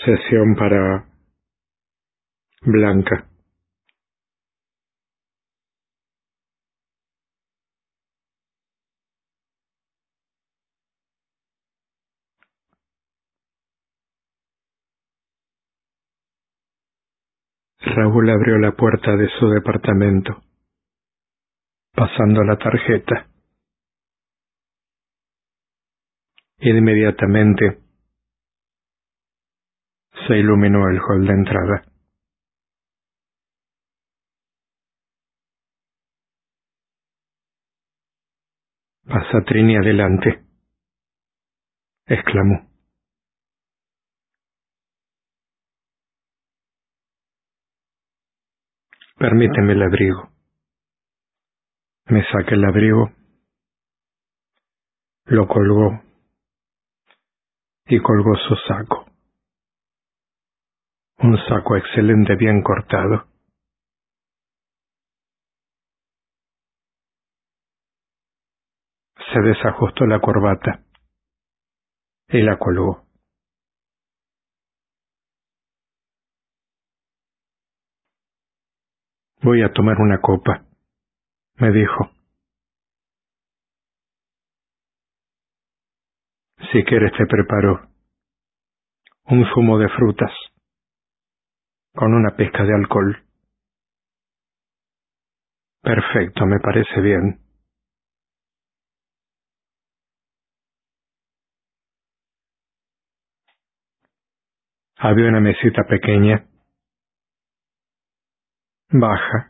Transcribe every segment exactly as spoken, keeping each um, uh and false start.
Sesión para Blanca. Raúl abrió la puerta de su departamento, pasando la tarjeta. Inmediatamente se iluminó el hall de entrada. «Pasa, Trini, adelante», exclamó. «Permíteme el abrigo». Me saca el abrigo, lo colgó y colgó su saco. Un saco excelente, bien cortado. Se desajustó la corbata y la colgó. «Voy a tomar una copa», me dijo. «Si quieres te preparo un zumo de frutas con una pizca de alcohol». «Perfecto, me parece bien». Había una mesita pequeña, baja.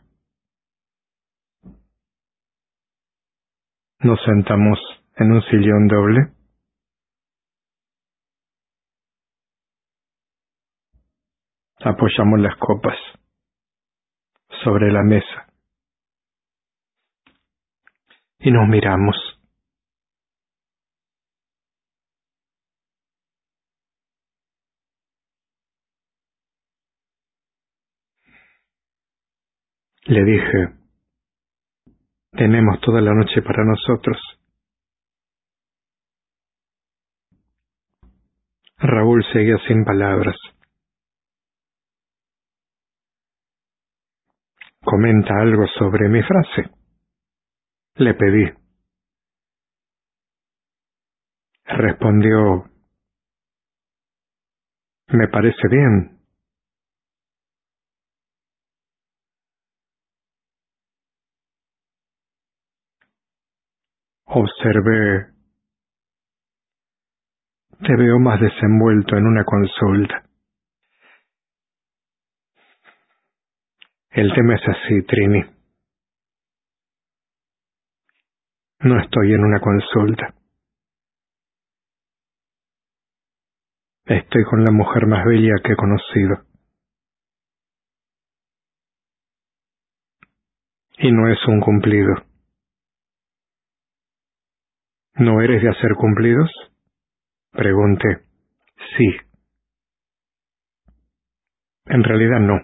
Nos sentamos en un sillón doble. Apoyamos las copas sobre la mesa y nos miramos. Le dije: «Tenemos toda la noche para nosotros». Raúl seguía sin palabras. «¿Comenta algo sobre mi frase?», le pedí. Respondió: «Me parece bien». Observé: «Te veo más desenvuelto en una consulta». «El tema es así, Trini. No estoy en una consulta. Estoy con la mujer más bella que he conocido. Y no es un cumplido». «¿No eres de hacer cumplidos?», pregunté. «Sí». «En realidad no.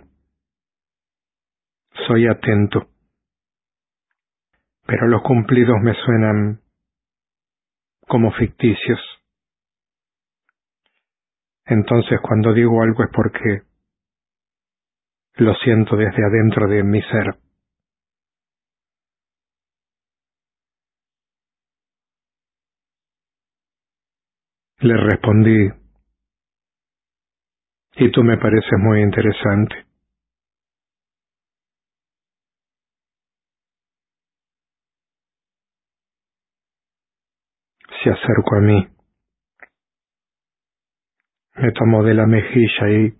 Soy atento. Pero los cumplidos me suenan como ficticios. Entonces cuando digo algo es porque lo siento desde adentro de mi ser». Le respondí: «Y tú me pareces muy interesante». Se acercó a mí, me tomó de la mejilla y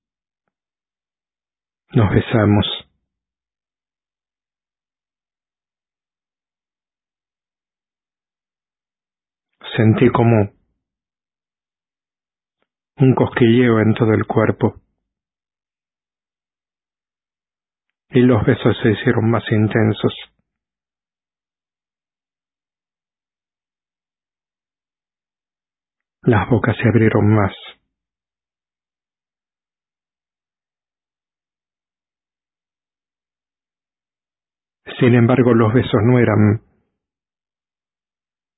nos besamos. Sentí como un cosquilleo en todo el cuerpo y los besos se hicieron más intensos. Las bocas se abrieron más. Sin embargo, los besos no eran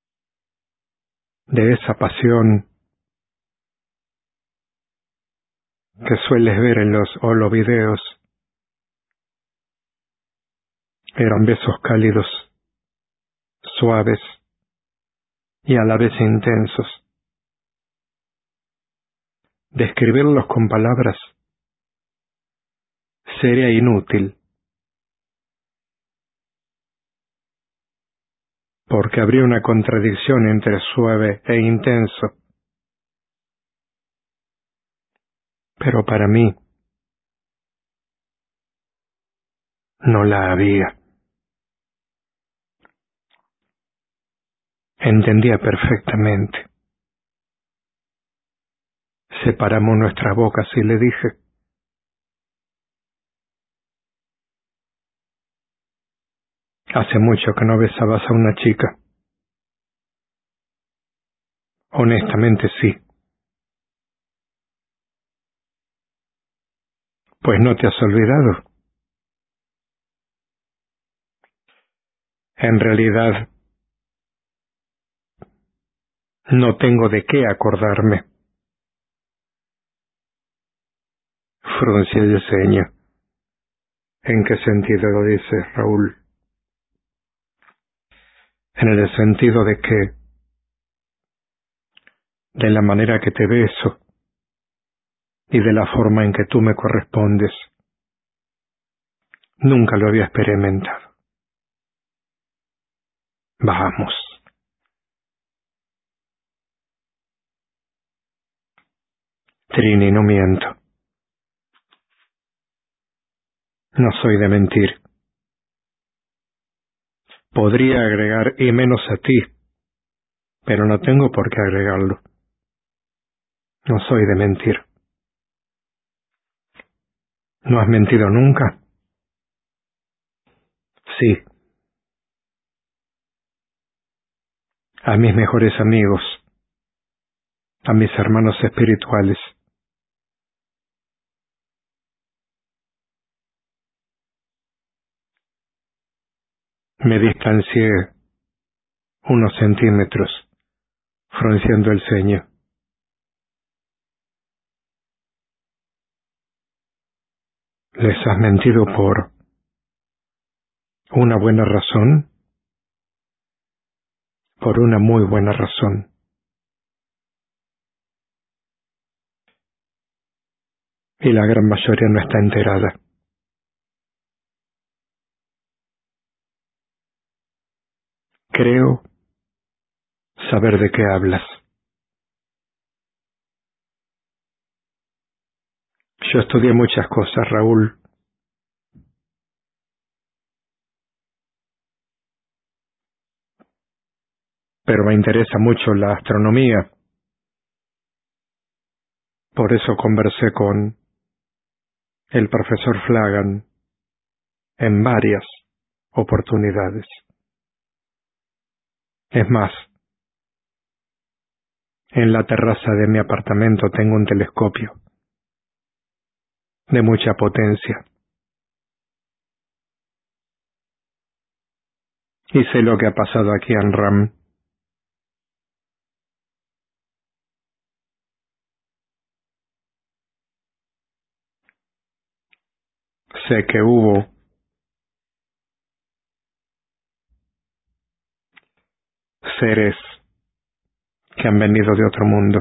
de esa pasión que sueles ver en los holovideos eran besos cálidos, suaves y a la vez intensos. Describirlos con palabras sería inútil, porque habría una contradicción entre suave e intenso. Pero para mí no la había. Entendía perfectamente. Separamos nuestras bocas y le dije: hace mucho que no besabas a una chica. Honestamente sí. Pues no te has olvidado. En realidad, no tengo de qué acordarme. Fruncí el ceño. ¿En qué sentido lo dices, Raúl? En el sentido de que, de la manera que te beso y de la forma en que tú me correspondes, nunca lo había experimentado. Vamos. Trini, no miento. No soy de mentir. Podría agregar y menos a ti, pero no tengo por qué agregarlo. No soy de mentir. ¿No has mentido nunca? Sí. A mis mejores amigos, a mis hermanos espirituales. Me distancié unos centímetros, frunciendo el ceño. ¿Les has mentido por una buena razón? Por una muy buena razón. Y la gran mayoría no está enterada. Creo saber de qué hablas. Yo estudié muchas cosas, Raúl. Pero me interesa mucho la astronomía. Por eso conversé con el profesor Flagan en varias oportunidades. Es más, en la terraza de mi apartamento tengo un telescopio de mucha potencia. Y sé lo que ha pasado aquí en Ram. Sé que hubo seres que han venido de otro mundo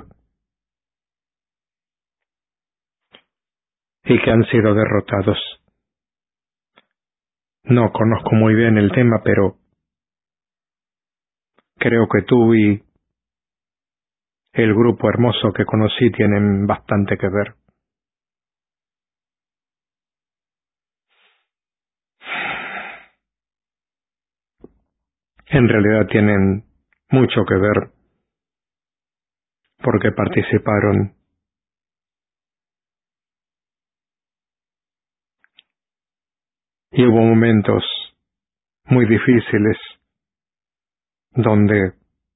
y que han sido derrotados. No conozco muy bien el tema, pero creo que tú y el grupo hermoso que conocí tienen bastante que ver. En realidad tienen mucho que ver porque participaron. Y hubo momentos muy difíciles donde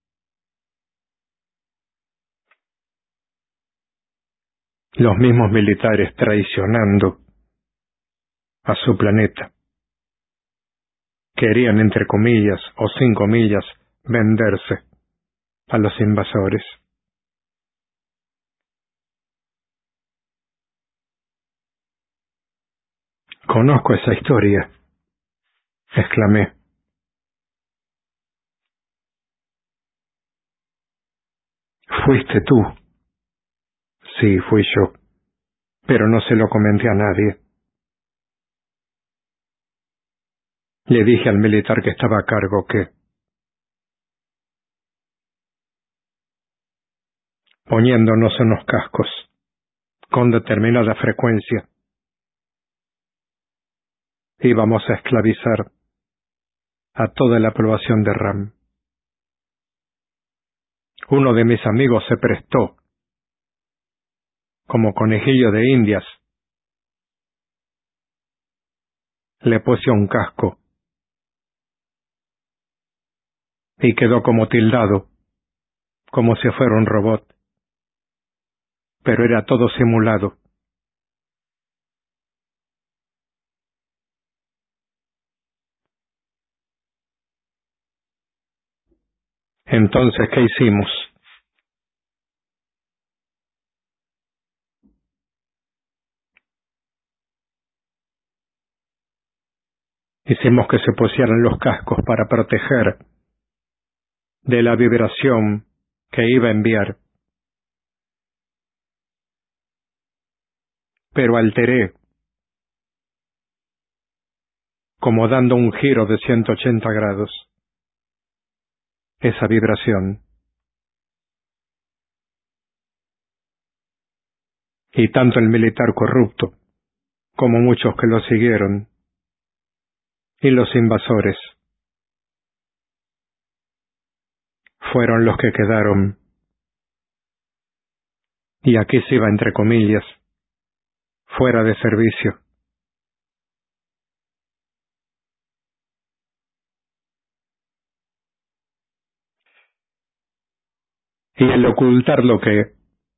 los mismos militares, traicionando a su planeta, querían, entre comillas o sin comillas, venderse a los invasores. Conozco esa historia, exclamé. ¿Fuiste tú? Sí, fui yo, pero no se lo comenté a nadie. Le dije al militar que estaba a cargo que, poniéndonos en los cascos, con determinada frecuencia, íbamos a esclavizar a toda la población de Ram. Uno de mis amigos se prestó, como conejillo de indias. Le puse un casco y quedó como tildado, como si fuera un robot, pero era todo simulado. Entonces, ¿qué hicimos? Hicimos que se pusieran los cascos para proteger de la vibración que iba a enviar. Pero alteré, como dando un giro de ciento ochenta grados, esa vibración. Y tanto el militar corrupto, como muchos que lo siguieron, y los invasores, fueron los que quedaron, y aquí se iba entre comillas, fuera de servicio. Y el ocultar lo que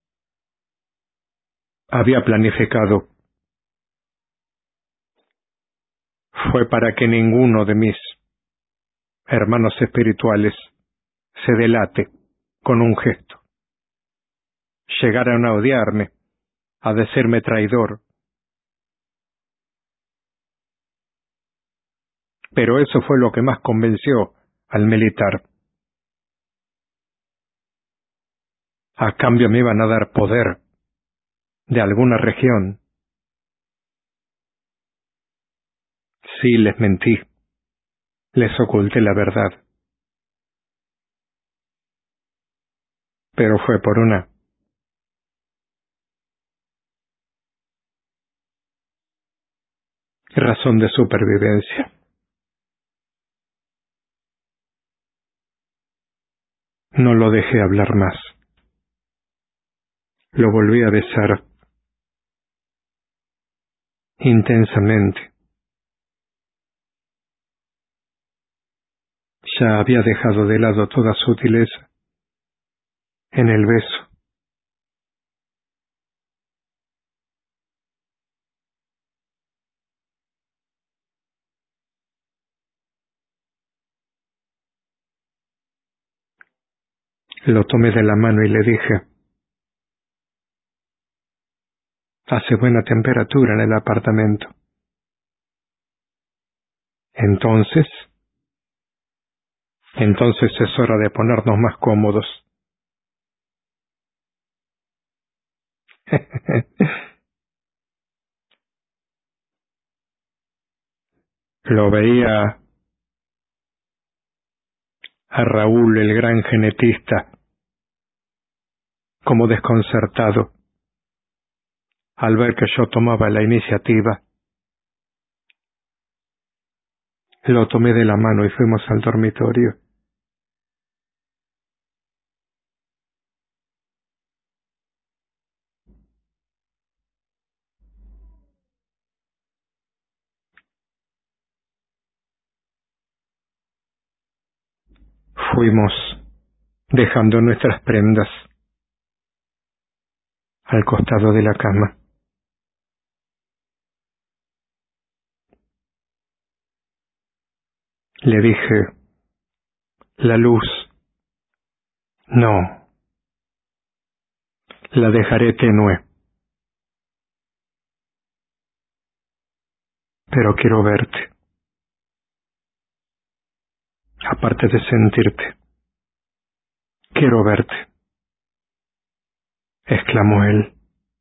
había planificado fue para que ninguno de mis hermanos espirituales se delate con un gesto. Llegaran a odiarme, a decirme traidor. Pero eso fue lo que más convenció al militar. A cambio me iban a dar poder de alguna región. Sí, les mentí. Les oculté la verdad. Pero fue por una razón de supervivencia. No lo dejé hablar más. Lo volví a besar intensamente. Ya había dejado de lado toda sutileza en el beso. Lo tomé de la mano y le dije, hace buena temperatura en el apartamento. Entonces, entonces es hora de ponernos más cómodos. Lo veía a Raúl, el gran genetista, como desconcertado al ver que yo tomaba la iniciativa. Lo tomé de la mano y fuimos al dormitorio. Fuimos dejando nuestras prendas al costado de la cama. Le dije, la luz, no, la dejaré tenue. pero quiero verte. Aparte de sentirte, quiero verte, exclamó él.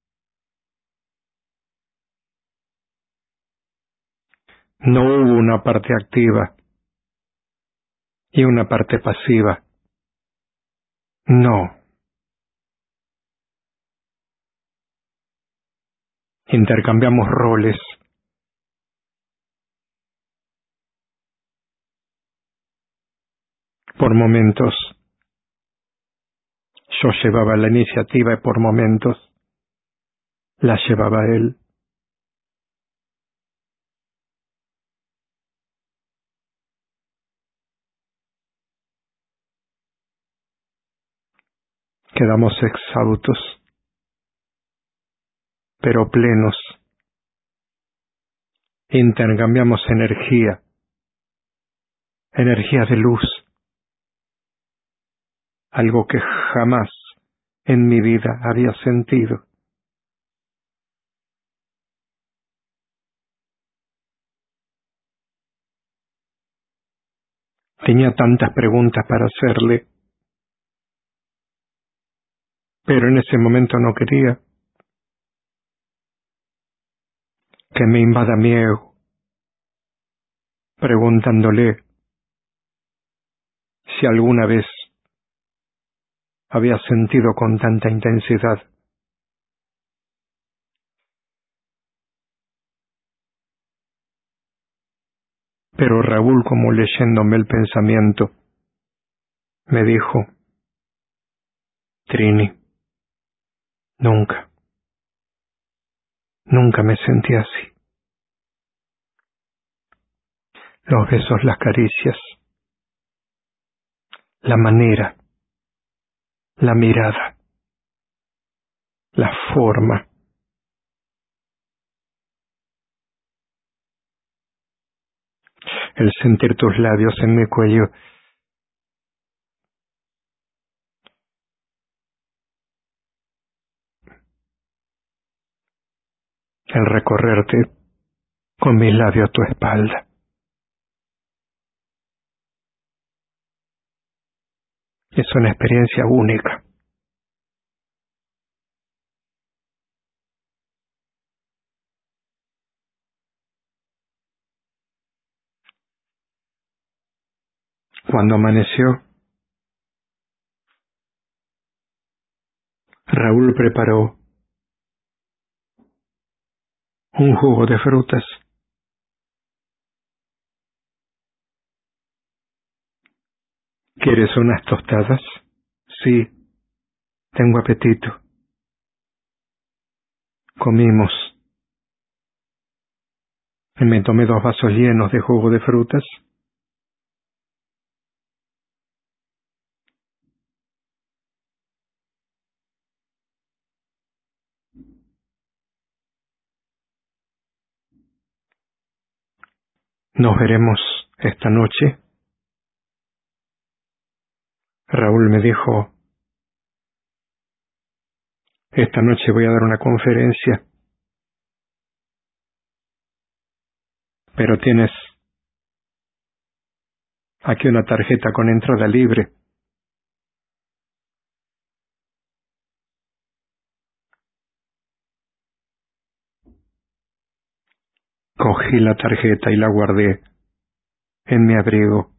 No hubo una parte activa y una parte pasiva. No. Intercambiamos roles. Por momentos, yo llevaba la iniciativa y por momentos la llevaba él. Quedamos exhaustos, pero plenos. Intercambiamos energía, energía de luz, algo que jamás en mi vida había sentido. Tenía tantas preguntas para hacerle, pero en ese momento no quería que me invada mi ego, preguntándole si alguna vez había sentido con tanta intensidad. Pero Raúl, como leyéndome el pensamiento, me dijo: Trini, nunca, nunca me sentí así. Los besos, las caricias, la manera, la mirada, la forma, el sentir tus labios en mi cuello, el recorrerte con mis labios tu espalda. Es una experiencia única. Cuando amaneció, Raúl preparó un jugo de frutas. ¿Quieres unas tostadas? Sí, tengo apetito. Comimos. Y me tomé dos vasos llenos de jugo de frutas. ¿Nos veremos esta noche? Raúl me dijo: esta noche voy a dar una conferencia, pero tienes aquí una tarjeta con entrada libre. Cogí la tarjeta y la guardé en mi abrigo.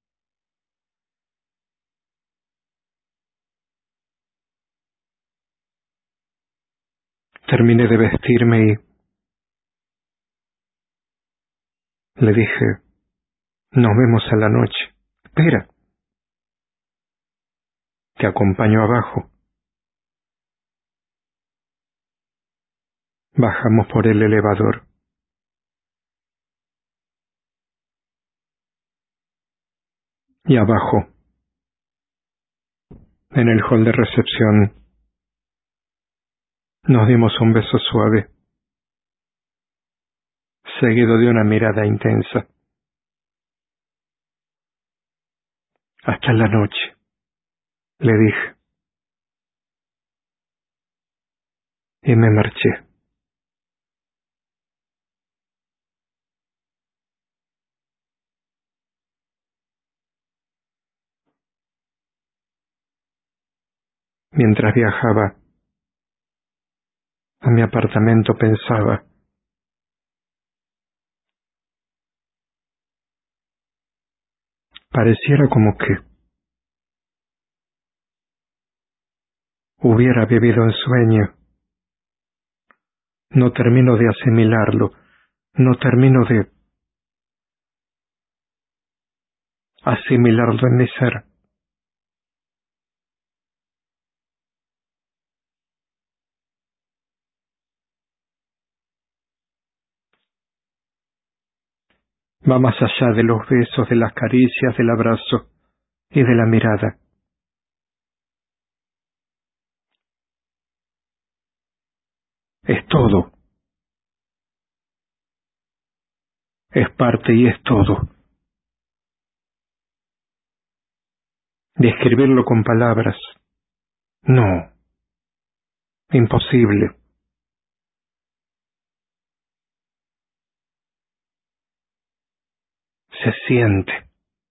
Terminé de vestirme y le dije: nos vemos a la noche. Espera, te acompaño abajo. Bajamos por el elevador. Y abajo, en el hall de recepción, nos dimos un beso suave, seguido de una mirada intensa. Hasta la noche, le dije, y me marché. Mientras viajaba a mi apartamento pensaba, pareciera como que hubiera vivido en sueño. No termino de asimilarlo, no termino de asimilarlo en mi ser. Va más allá de los besos, de las caricias, del abrazo y de la mirada. Es todo. Es parte y es todo. Describirlo con palabras. No. Imposible. Se siente.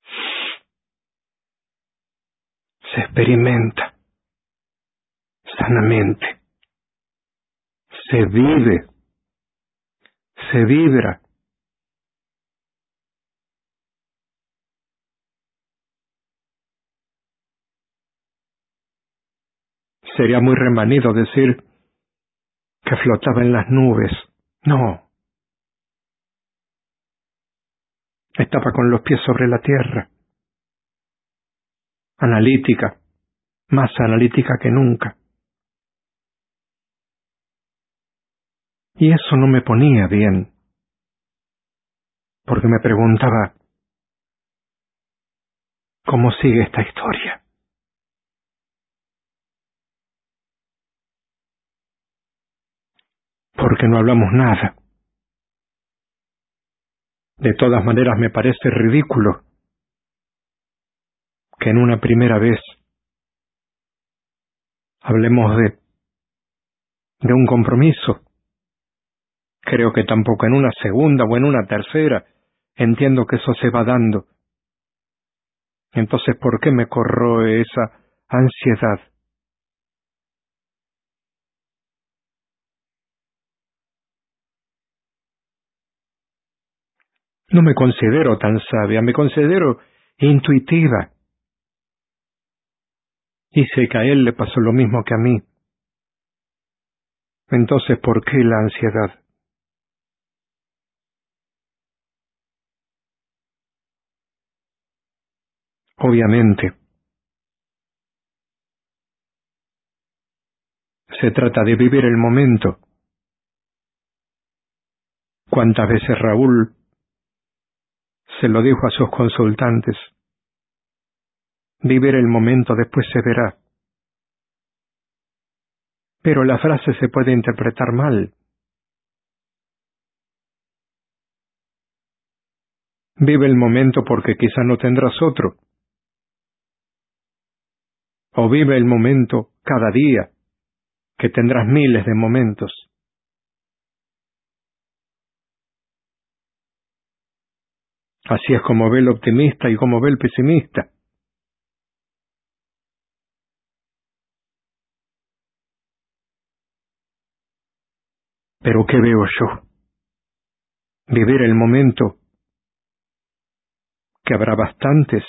Se experimenta. Sanamente. Se vive. Se vibra. Sería muy remanido decir que flotaba en las nubes. No. Estaba con los pies sobre la tierra. Analítica. Más analítica que nunca. Y eso no me ponía bien. Porque me preguntaba, ¿cómo sigue esta historia? Porque no hablamos nada. De todas maneras me parece ridículo que en una primera vez hablemos de, de un compromiso. Creo que tampoco en una segunda o en una tercera. Entiendo que eso se va dando. Entonces, ¿por qué me corroe esa ansiedad? No me considero tan sabia, me considero intuitiva. Y sé que a él le pasó lo mismo que a mí. Entonces, ¿por qué la ansiedad? Obviamente, se trata de vivir el momento. ¿Cuántas veces Raúl se lo dijo a sus consultantes? Vivir el momento, después se verá. Pero la frase se puede interpretar mal. Vive el momento porque quizá no tendrás otro. O vive el momento cada día, que tendrás miles de momentos. Así es como ve el optimista y como ve el pesimista. Pero ¿qué veo yo? Vivir el momento, que habrá bastantes.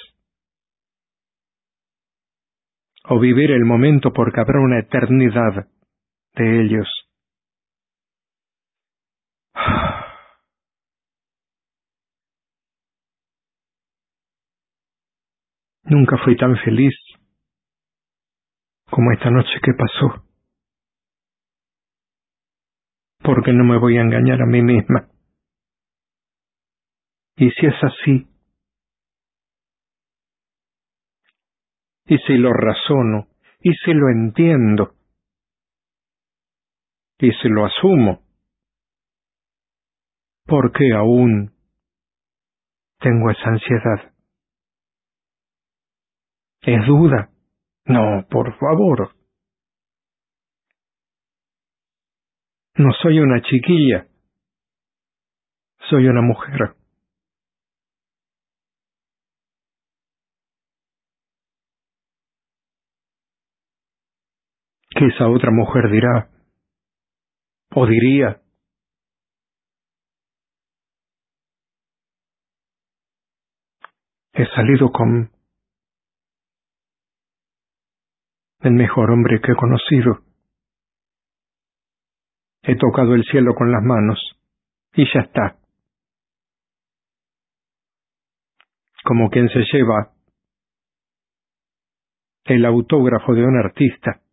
O vivir el momento porque habrá una eternidad de ellos. Nunca fui tan feliz como esta noche que pasó. Porque no me voy a engañar a mí misma. Y si es así, y si lo razono, y si lo entiendo, y si lo asumo, ¿por qué aún tengo esa ansiedad? ¿Es duda? No, por favor. No soy una chiquilla. Soy una mujer. que esa otra mujer dirá, o diría. He salido con el mejor hombre que he conocido. He tocado el cielo con las manos y ya está. Como quien se lleva el autógrafo de un artista.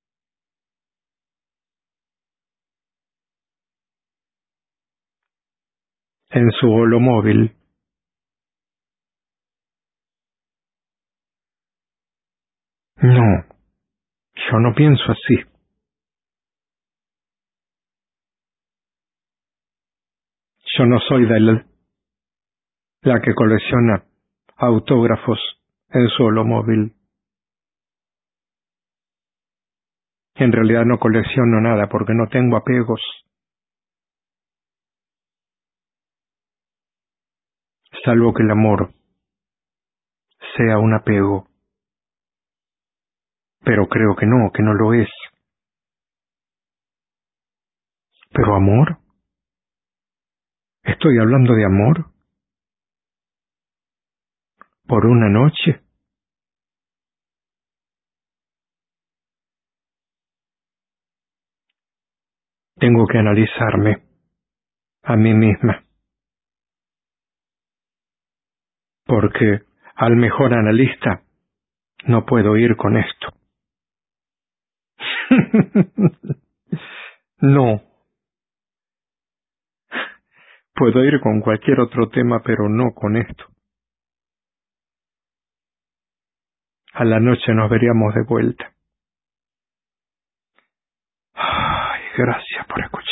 En su holomóvil. No, yo no pienso así. Yo no soy de la, la que colecciona autógrafos en su holomóvil. En realidad no colecciono nada porque no tengo apegos. Salvo que el amor sea un apego. Pero creo que no, que no lo es. ¿Pero amor? ¿Estoy hablando de amor? ¿Por una noche? Tengo que analizarme a mí misma. Porque al mejor analista no puedo ir con esto. No. Puedo ir con cualquier otro tema, pero no con esto. A la noche nos veríamos de vuelta. Ay, gracias por escuchar.